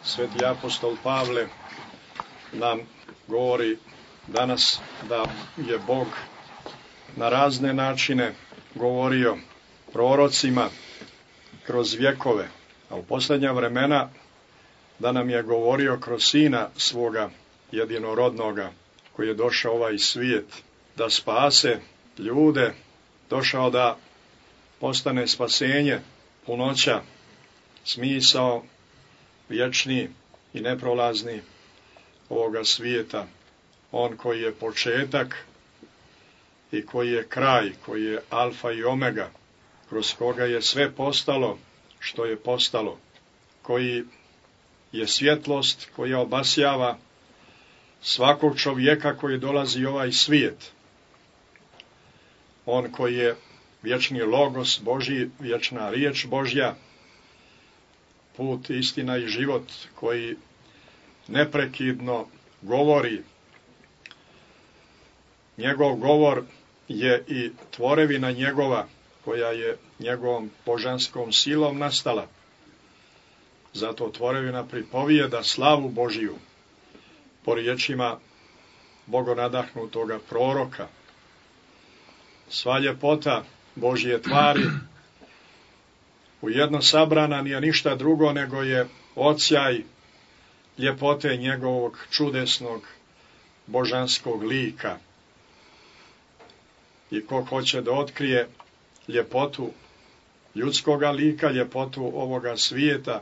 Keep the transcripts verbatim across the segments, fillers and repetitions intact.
Sveti apostol Pavle nam govori danas da je Bog na razne načine govorio prorocima kroz vjekove, a u posljednja vremena da nam je govorio kroz Sina svoga jedinorodnoga, koji je došao ovaj svijet da spase ljude, došao da postane spasenje, punoća, smisao vječni i neprolazni ovoga svijeta. On koji je početak i koji je kraj, koji je alfa i omega, kroz koga je sve postalo što je postalo, koji je svjetlost koja obasjava svakog čovjeka koji dolazi u ovaj svijet. On koji je vječni logos Božji, vječna riječ Božja, put, istina i život, koji neprekidno govori. Njegov govor je i tvorevina njegova, koja je njegovom božanskom silom nastala. Zato tvorevina pripovijeda slavu Božiju po riječima bogonadahnutoga proroka. Sva ljepota Božje tvari ujedno sabrana nije ništa drugo nego je odsjaj ljepote njegovog čudesnog božanskog lika. I ko hoće da otkrije ljepotu ljudskoga lika, ljepotu ovoga svijeta,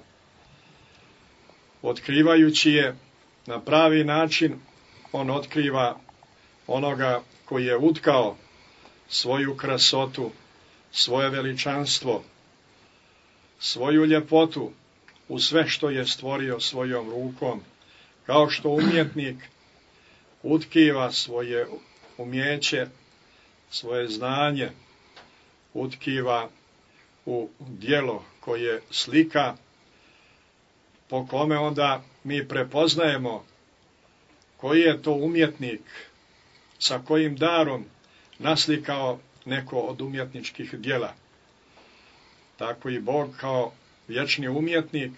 otkrivajući je na pravi način, on otkriva onoga koji je utkao svoju krasotu, svoje veličanstvo, svoju ljepotu u sve što je stvorio svojom rukom, kao što umjetnik utkiva svoje umjeće, svoje znanje, utkiva u djelo koje slika, po kome onda mi prepoznajemo koji je to umjetnik, sa kojim darom naslikao neko od umjetničkih djela. Tako i Bog kao vječni umjetnik,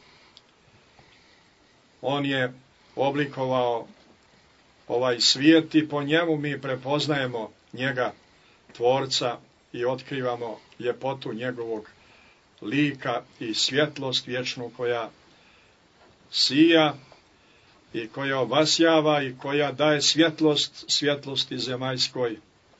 on je oblikovao ovaj svijet i po njemu mi prepoznajemo njega, tvorca, i otkrivamo ljepotu njegovog lika i svjetlost vječnu koja sija i koja obasjava i koja daje svjetlost svjetlosti zemaljskoj,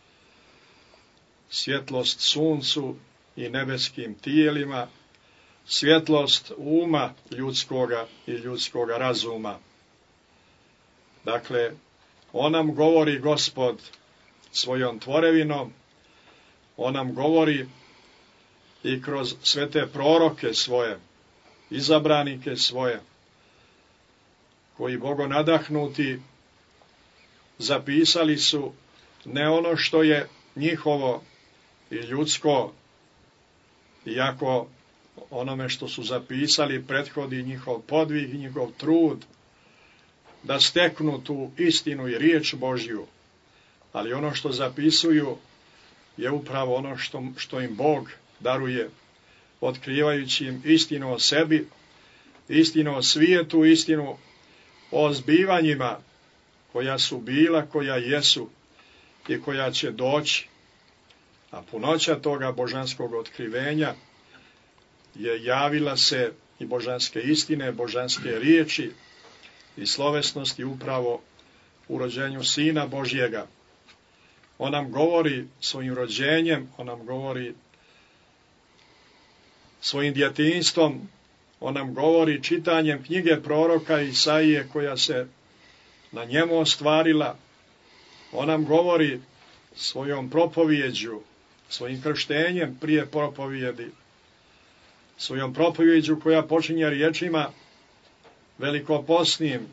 svjetlost suncu i nebeskim tijelima, svjetlost uma ljudskoga i ljudskoga razuma. Dakle, on nam govori Gospod svojom tvorevinom, on nam govori i kroz sve te proroke svoje, izabranike svoje, koji bogonadahnuti zapisali su ne ono što je njihovo i ljudsko, iako onome što su zapisali prethodi njihov podvig i njihov trud da steknu tu istinu i riječ Božju, ali ono što zapisuju je upravo ono što, što im Bog daruje, otkrivajući im istinu o sebi, istinu o svijetu, istinu o zbivanjima koja su bila, koja jesu i koja će doći. A punoća toga božanskog otkrivenja je javila se i božanske istine, božanske riječi i slovesnosti upravo u rođenju Sina Božjega. On nam govori svojim rođenjem, on nam govori svojim djetinjstvom, on nam govori čitanjem knjige proroka Isaije koja se na njemu ostvarila, on nam govori svojom propovjeđu, svojim krštenjem prije propovjedi, svojom propovjeđu koja počinje riječima velikoposnim: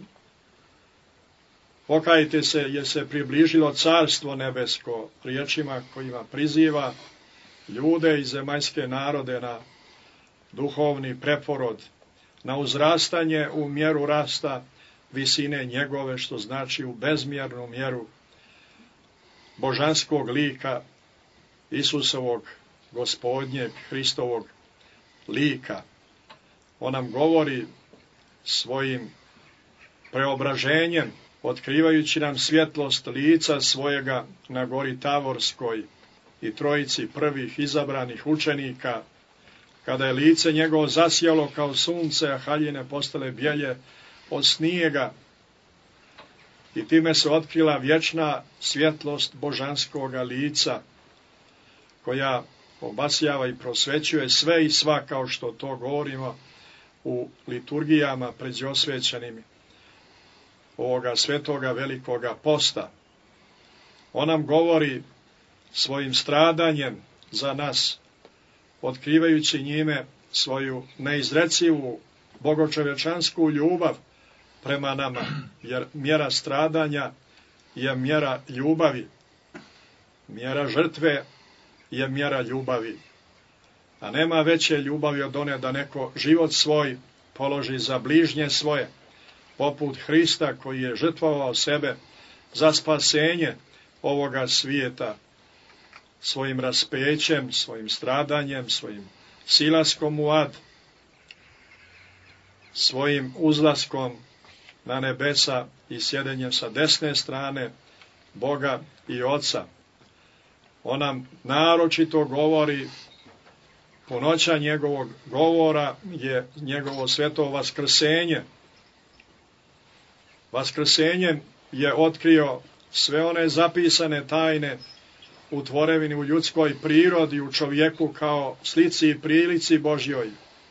pokajte se jer se približilo carstvo nebesko, riječima kojima priziva ljude i zemaljske narode na duhovni preporod, na uzrastanje u mjeru rasta visine njegove, što znači u bezmjernu mjeru božanskog lika Isusovog, Gospodnjeg, Hristovog lika. On nam govori svojim preobraženjem, otkrivajući nam svjetlost lica svojega na gori Tavorskoj i trojici prvih izabranih učenika, kada je lice njegovo zasjalo kao sunce, a haljine postale bijelje od snijega, i time se otkrila vječna svjetlost božanskoga lica, koja obasjava i prosvećuje sve i sva, kao što to govorimo u liturgijama pređosvećenim ovoga svetoga velikoga posta. On nam govori svojim stradanjem za nas, otkrivajući njime svoju neizrecivu bogočovječansku ljubav prema nama, jer mjera stradanja je mjera ljubavi, mjera žrtve je mjera ljubavi, a nema veće ljubavi od one da neko život svoj položi za bližnje svoje, poput Hrista koji je žrtvovao sebe za spasenje ovoga svijeta, svojim raspećem, svojim stradanjem, svojim silaskom u ad, svojim uzlaskom na nebesa i sjedenjem sa desne strane Boga i Oca. On nam naročito govori, punoća njegovog govora je njegovo sveto vaskrsenje. Vaskrsenjem je otkrio sve one zapisane tajne u tvorevini, u ljudskoj prirodi, u čovjeku kao slici i prilici Božjoj.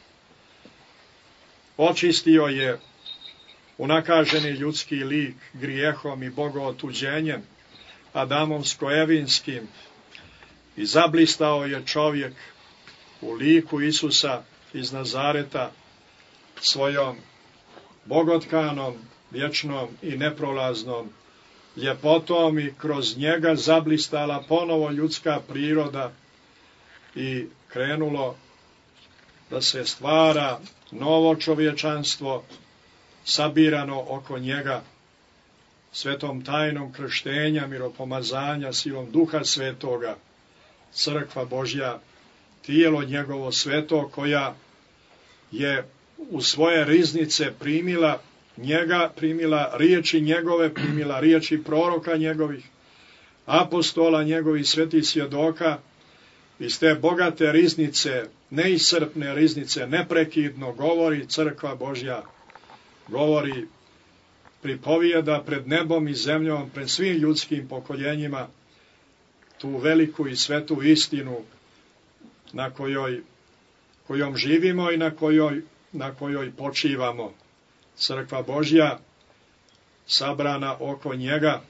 Očistio je unakaženi ljudski lik grijehom i bogootuđenjem adamovsko-evinskim i zablistao je čovjek u liku Isusa iz Nazareta svojom bogotkanom, vječnom i neprolaznom ljepotom, i kroz njega zablistala ponovo ljudska priroda i krenulo da se stvara novo čovječanstvo sabirano oko njega svetom tajnom krštenja, miropomazanja, silom Duha Svetoga, crkva Božja, tijelo njegovo sveto, koja je u svoje riznice primila njega, primila riječi njegove, primila riječi proroka njegovih, apostola njegovih, svetih svjedoka. Iz te bogate riznice, neiscrpne riznice, neprekidno govori crkva Božja, govori, pripovijeda pred nebom i zemljom, pred svim ljudskim pokoljenjima tu veliku i svetu istinu na kojoj, kojom živimo i na kojoj, na kojoj počivamo. Crkva Božja sabrana oko njega,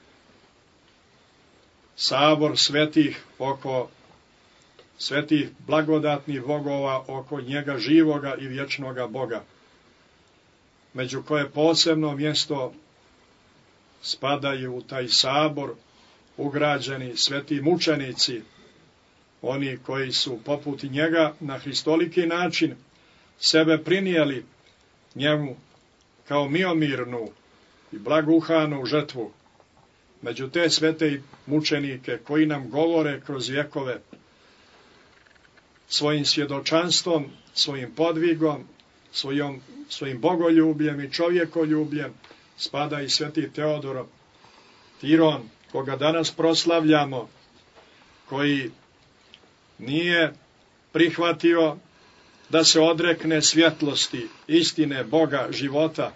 sabor svetih oko svetih blagodatnih bogova oko njega, živoga i vječnoga Boga, među koje posebno mjesto spadaju u taj sabor ugrađeni sveti mučenici, oni koji su poput njega na hristoliki način sebe prinijeli njemu kao miomirnu i blaguhanu žrtvu. Među te svete mučenike koji nam govore kroz vjekove svojim svjedočanstvom, svojim podvigom, svojom, svojim bogoljubljem i čovjekoljubljem, spada i sveti Teodor Tiron, koga danas proslavljamo, koji nije prihvatio da se odrekne svjetlosti, istine, Boga, života.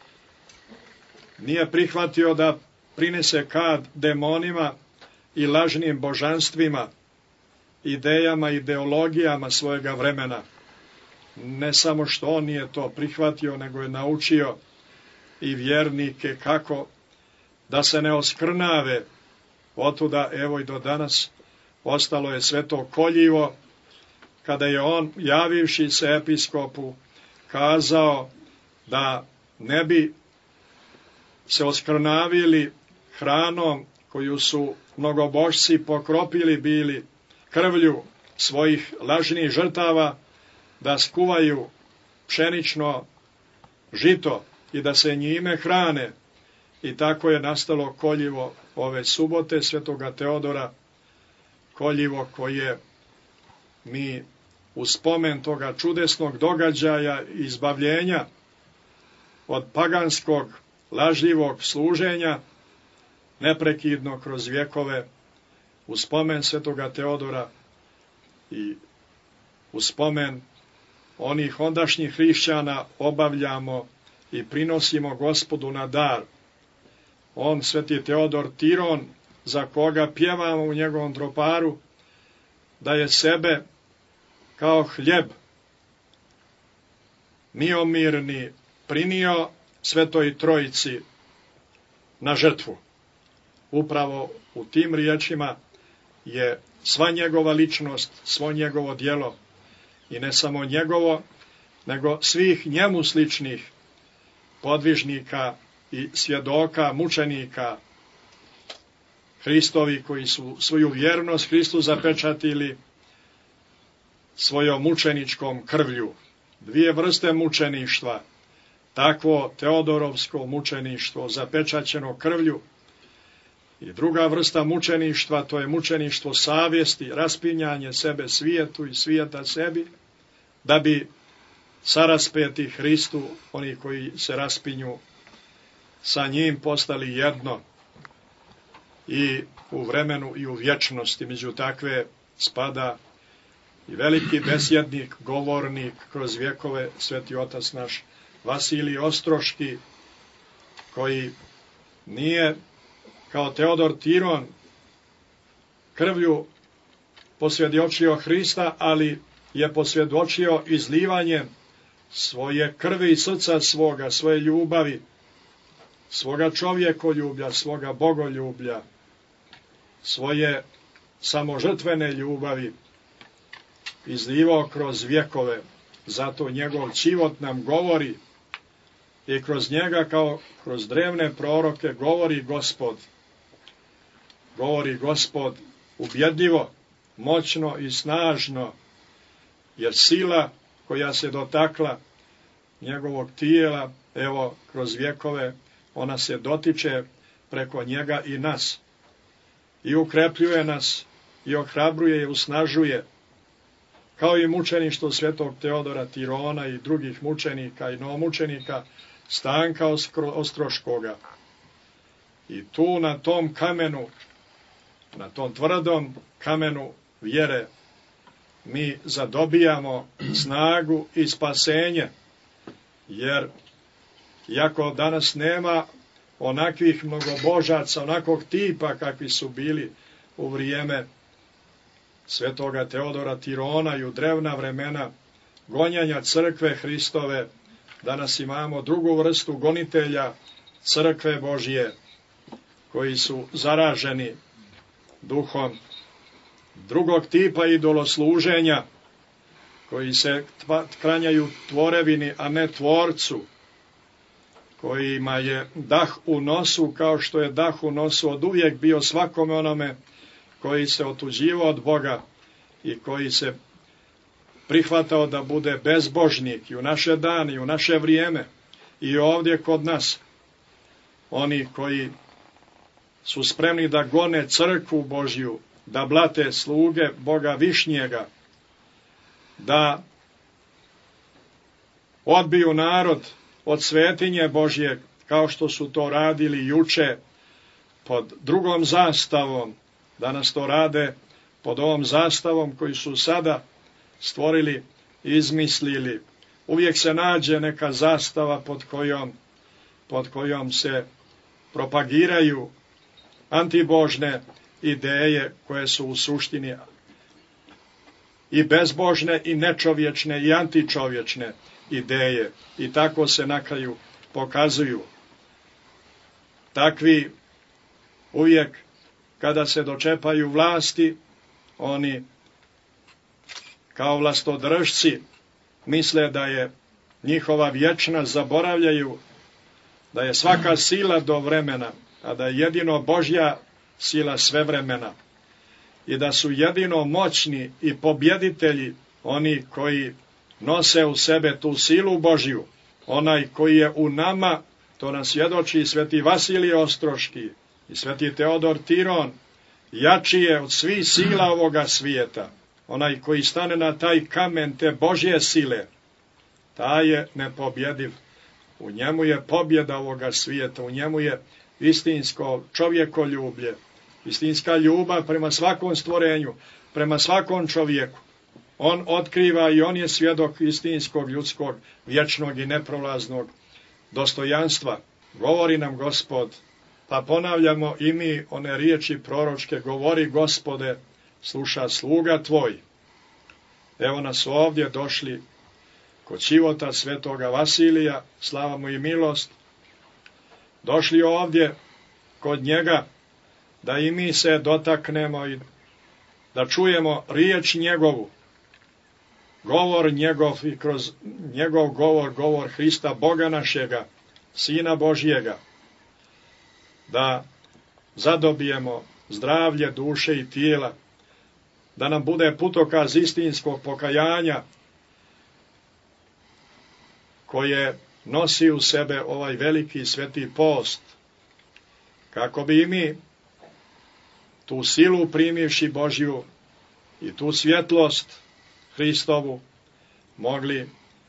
Nije prihvatio da prinese kad demonima i lažnim božanstvima, idejama, ideologijama svojega vremena. Ne samo što on nije to prihvatio, nego je naučio i vjernike kako da se ne oskrnave. Otuda, evo i do danas, ostalo je sveto koljivo, kada je on, javivši se episkopu, kazao da ne bi se oskrnavili hranom koju su mnogobožci pokropili bili krvlju svojih lažnih žrtava, da skuvaju pšenično žito i da se njime hrane. I tako je nastalo koljivo ove subote svetoga Teodora, koljivo koje mi u spomen toga čudesnog događaja i izbavljenja od paganskog, lažljivog služenja, neprekidno kroz vjekove, u spomen svetoga Teodora i u spomen onih ondašnjih hrišćana obavljamo i prinosimo Gospodu na dar. On, sveti Teodor Tiron, za koga pjevamo u njegovom troparu, da je sebe kao hljeb miomirni prinio Svetoj Trojici na žrtvu. Upravo u tim riječima je sva njegova ličnost, svo njegovo djelo, i ne samo njegovo, nego svih njemu sličnih podvižnika i svjedoka, mučenika Hristovi, koji su svoju vjernost Hristu zapečatili svojom mučeničkom krvlju. Dvije vrste mučeništva, takvo Teodorovsko mučeništvo zapečaćeno krvlju, i druga vrsta mučeništva, to je mučeništvo savjesti, raspinjanje sebe svijetu i svijeta sebi, da bi saraspeti Hristu, oni koji se raspinju sa njim, postali jedno i u vremenu i u vječnosti. Među takve spada i veliki besjednik, govornik kroz vjekove, sveti otac naš Vasilij Ostroški, koji nije kao Teodor Tiron krvlju posvjedočio Hrista, ali je posvjedočio izlivanjem svoje krvi i srca svoga, svoje ljubavi, svoga čovjekoljublja, svoga bogoljublja, svoje samožrtvene ljubavi izlivao kroz vjekove. Zato njegov život nam govori i kroz njega, kao kroz drevne proroke, govori Gospod. Govori Gospod ubjedljivo, moćno i snažno, jer sila koja se dotakla njegovog tijela, evo, kroz vjekove, ona se dotiče preko njega i nas. I ukrepljuje nas, i ohrabruje i usnažuje, kao i mučeništvo svetog Teodora Tirona i drugih mučenika i novomučenika Stanka Ostroškoga. I tu na tom kamenu, na tom tvrdom kamenu vjere, mi zadobijamo snagu i spasenje, jer iako danas nema onakvih mnogobožaca, onakvog tipa kakvi su bili u vrijeme svetoga Teodora Tirona i u drevna vremena gonjanja crkve Hristove, danas imamo drugu vrstu gonitelja crkve Božje, koji su zaraženi duhom drugog tipa idolosluženja, koji se klanjaju tvorevini, a ne tvorcu, kojima je dah u nosu, kao što je dah u nosu od uvijek bio svakome onome koji se otuđivao od Boga i koji se prihvatao da bude bezbožnik i u naše dane i u naše vrijeme i ovdje kod nas. Oni koji su spremni da gone crkvu Božju, da blate sluge Boga Višnjega, da odbiju narod od svetinje Božje, kao što su to radili juče pod drugom zastavom, danas to rade pod ovom zastavom koju su sada stvorili i izmislili. Uvijek se nađe neka zastava pod kojom, pod kojom se propagiraju antibožne ideje koje su u suštini i bezbožne i nečovječne i antičovječne ideje, i tako se na kraju pokazuju. Takvi uvijek kada se dočepaju vlasti, oni kao vlastodržci misle da je njihova vječnost, zaboravljaju da je svaka sila do vremena, a da je jedino Božja sila sve vremena, i da su jedino moćni i pobjeditelji oni koji nose u sebe tu silu Božju. Onaj koji je u nama, to nam svjedoči sveti Vasilij Ostroški i sveti Teodor Tiron, jači je od svih sila ovoga svijeta. Onaj koji stane na taj kamen te Božje sile, taj je nepobjediv. U njemu je pobjeda ovoga svijeta, u njemu je istinsko čovjekoljublje, istinska ljubav prema svakom stvorenju, prema svakom čovjeku. On otkriva i on je svjedok istinskog, ljudskog, vječnog i neprolaznog dostojanstva. Govori nam Gospod, pa ponavljamo i mi one riječi proročke, govori Gospode, sluša sluga tvoj. Evo nas ovdje došli kod Čivota svetoga Vasilija, slava mu i milost, došli ovdje kod njega da i mi se dotaknemo i da čujemo riječ njegovu, govor njegov i kroz njegov govor, govor Hrista, Boga našega, Sina Božjega, da zadobijemo zdravlje duše i tijela, da nam bude putokaz istinskog pokajanja koje nosi u sebe ovaj veliki sveti post, kako bi i mi tu silu primivši Božju i tu svjetlost Hristovu mogli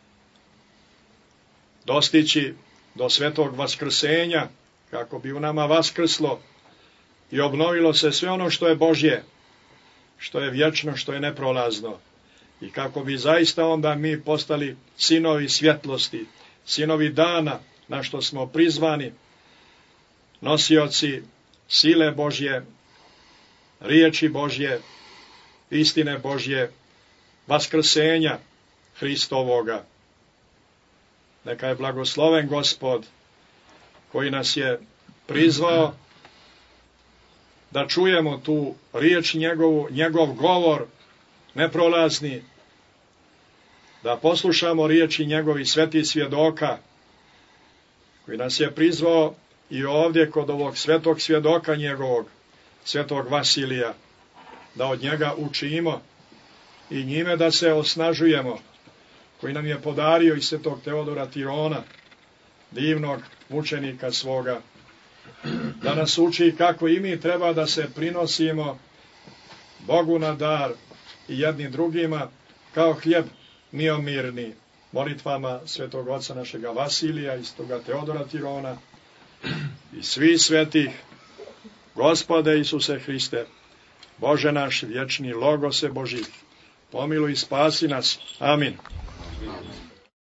dostići do svetog vaskrsenja, kako bi u nama vaskrslo i obnovilo se sve ono što je Božje, što je vječno, što je neprolazno, i kako bi zaista onda mi postali sinovi svjetlosti, sinovi dana, na što smo prizvani, nosioci sile Božje, riječi Božje, istine Božje, vaskrsenja Hristovoga. Neka je blagosloven Gospod koji nas je prizvao da čujemo tu riječ njegovu, njegov govor neprolazni, da poslušamo riječi njegovih svetih svjedoka, koji nas je prizvao i ovdje kod ovog svetog svjedoka njegovog, svetog Vasilija, da od njega učimo i njime da se osnažujemo, koji nam je podario i svetog Teodora Tirona, divnog mučenika svoga, da nas uči kako i mi treba da se prinosimo Bogu na dar i jedni drugima kao hljeb miomirni, molitvama svetog oca našega Vasilija i svetoga Teodora Tirona i svih svetih. Gospode Isuse Hriste, Bože naš vječni, Logose Božji, pomiluj i spasi nas. Amin.